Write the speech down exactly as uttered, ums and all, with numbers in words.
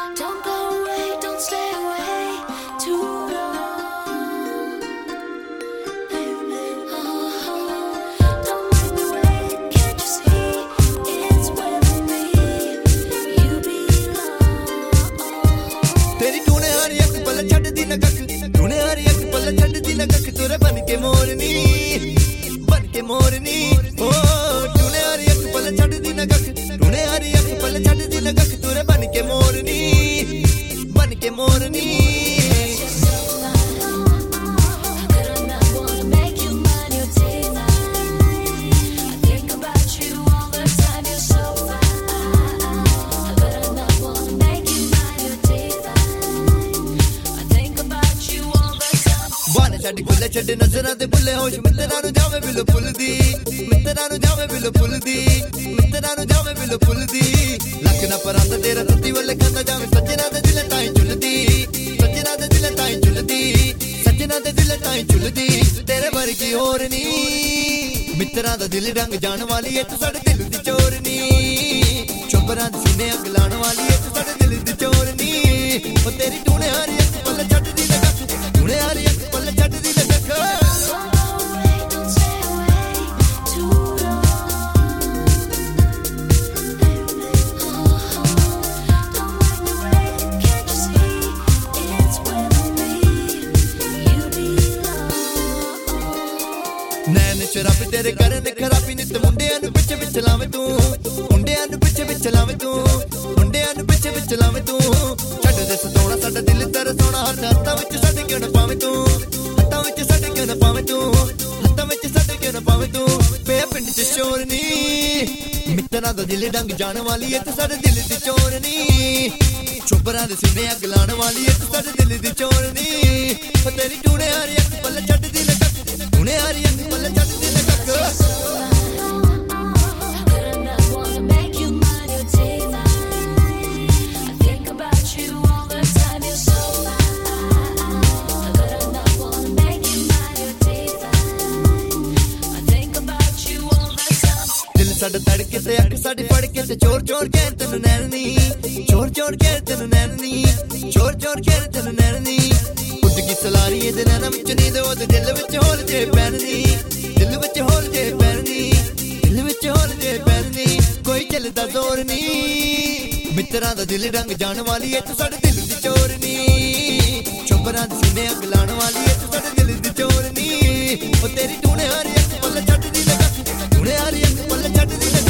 Don't go away, don't stay away too long. Oh, don't make me wait, can't you see? It's where with me you belong. तेरी तूने हर एक पल छड़ दी न कख तूने हर एक पल छड़ दी न कख तुरे बन के मोरनी बन के मोरनी ओ तूने हर एक पल छड़ दी न कख तूने हर एक पल छड़ दी न कख तुरे बन के मोरनी बन के मोरनी ਛੱਡ ਗੁੱਲੇ ਛੱਡ ਨਜ਼ਰਾਂ ਦੇ ਬੁੱਲੇ ਹੋਸ਼ ਮਿੱਤਰਾਂ ਨੂੰ ਜਾਵੇ ਬਿਲੋ ਫੁੱਲਦੀ ਮਿੱਤਰਾਂ ਨੂੰ ਜਾਵੇ ਬਿਲੋ ਫੁੱਲਦੀ ਮਿੱਤਰਾਂ ਨੂੰ ਜਾਵੇ ਬਿਲੋ ਫੁੱਲਦੀ ਲੱਕ ਨਾ ਪਰੰਦ ਤੇਰਾ ਤੁੱਤੀ ਵੱਲੇ ਖਾਂਦਾ ਜਾਵੇ ਸੱਜਣਾ ਦੇ ਦਿਲ ਤਾਂ ਹੀ ਝੁੱਲਦੀ ਸੱਜਣਾ ਦੇ ਦਿਲ ਤਾਂ ਹੀ ਝੁੱਲਦੀ ਸੱਜਣਾ ਦੇ ਦਿਲ ਤਾਂ ਹੀ ਝੁੱਲਦੀ ਤੇਰੇ ਵਰਗੀ ਹੋਰ ਨਹੀਂ ਮਿੱਤਰਾਂ ਦਾ ਦਿਲ ਰੰਗ ਜਾਣ ਵਾਲੀ ਐ ਤੂੰ ਸਾਡੇ ਦਿਲ ਦੀ ਚੋਰਨੀ ਚੁੱਪਰਾਂ ਦੇ ਸੀਨੇ ਅੱਗ ਲਾਉਣ ਵਾਲੀ ਐ ਤੂੰ ਸਾਡੇ ਦਿਲ ਦੀ ਚੋਰਨੀ ਉਹ ਤੇਰੀ ਟੂਣੇ ਹਾਰੀ ਇੱਕ ਪੱਲ ਛੱਡਦੀ ਨਾ ਕੱਖ ਟੂਣੇ ਹਾਰੀ ਇੱਕ ਪੱਲ ਛੱਡਦੀ ਨਾ ਕੱਖ ਨੈਣ ਸ਼ਰਾਬੀ ਤੇਰੇ ਕਰਨ ਖਰਾਬੀ ਨਿੱਤ ਮੁੰਡਿਆਂ ਨੂੰ ਪਿੱਛੇ ਪਿੱਛੇ ਲਾਵੇਂ ਤੂੰ ਮੁੰਡਿਆਂ ਨੂੰ ਪਿੱਛੇ ਪਿੱਛੇ ਲਾਵੇਂ ਤੂੰ ਮੁੰਡਿਆਂ ਨੂੰ ਪਿੱਛੇ ਪਿੱਛੇ ਲਾਵੇਂ ਤੂੰ ਛੱਡ ਦੇ ਸਤਾਉਣਾ ਸਾਡਾ ਦਿਲ ਤਰਸਾਉਣਾ ਹੱਥਾਂ ਵਿੱਚ ਸਾਡੇ ਕਿਉਂ ਨਾ ਪਾਵੇਂ ਤੂੰ ਹੱਥਾਂ ਵਿੱਚ ਸਾਡੇ ਕਿਉਂ ਨਾ ਪਾਵੇਂ ਤੂੰ ਹੱਥਾਂ ਵਿੱਚ ਸਾਡੇ ਕਿਉਂ ਨਾ ਪਾਵੇਂ ਤੂੰ ਪਿਆ ਪਿੰਡ 'ਚ ਸ਼ੋਰ ਨੀ ਮਿੱਤਰਾਂ ਦਾ ਦਿਲ ਡੰਗ ਜਾਣ ਵਾਲੀ ਐ ਤੇ ਸਾਡੇ ਦਿਲ ਦੀ ਚੋਰ ਨੀ ਚੁੱਪਰਾਂ ਦੇ ਸੀਨੇ ਅੱਗ ਲਾਉਣ ਵਾਲੀ ਐ ਤੇ ਸਾਡੇ ਦਿਲ ਦੀ ਚੋਰ ਨੀ ਉਹ ਤੇਰੀ ਟੂਣੇ ਹਾਰੀ ਅੱਖ ਪੱਲ ਛੱਡਦੀ ਨਾ ਕੱਖ ਟੂਣੇ ਹਾਰੀ ਅੱਖ ਪੱਲ ਛੱਡਦੀ ਨਾ ਕੱਖ ਸਾਡਾ ਤੜਕੇ ਤੇ ਅੱਖ ਸਾਡੀ ਫੜ ਕੇ ਤੇ ਚੋਰ ਚੋਰ ਕੇ ਤੈਨੂੰ ਨੈਣਨੀ ਚੋਰ ਚੋਰ ਕੇ ਤੈਨੂੰ ਨੈਣਨੀ ਚੋਰ ਚੋਰ ਕੇ ਤੈਨੂੰ ਨੈਣਨੀ ਉੱਡ ਗਈ ਸਲਾਰੀ ਇਹਦੇ ਨੈਣਾਂ ਵਿੱਚ ਨੀਂਦ ਉਹਦੇ ਦਿਲ ਵਿੱਚ ਹੋਲ ਜੇ ਪੈਣਨੀ ਦਿਲ ਵਿੱਚ ਹੋਲ ਜੇ ਪੈਣਨੀ ਦਿਲ ਵਿੱਚ ਹੋਲ ਜੇ ਪੈਣਨੀ ਕੋਈ ਚੱਲਦਾ ਜ਼ੋਰ ਨਹੀਂ ਮਿੱਤਰਾਂ ਦਾ ਦਿਲ ਰੰਗ ਜਾਣ ਵਾਲੀ ਐ ਤੂੰ ਸਾਡੇ ਦਿਲ ਦੀ ਚੋਰ ਨਹੀਂ ਚੁੱਪਰਾਂ ਦੇ ਸੀਨੇ ਅੱਗ ਲਾਉਣ ਵਾਲੀ ਐ ਤੂੰ ਸਾਡੇ ਦਿਲ ਦੀ ਚੋਰ ਨਹੀਂ ਉਹ ਤੇਰੀ ਟੂਣੇ ਹਾਰੀ ਅੱਖ ਪੱਲ ਛੱਡਦੀ ਨਾ ਕੱਖ ਟੂਣੇ ਹਾਰੀ ਅੱਖ ਪੱਲ ਛੱਡਦੀ ਨਾ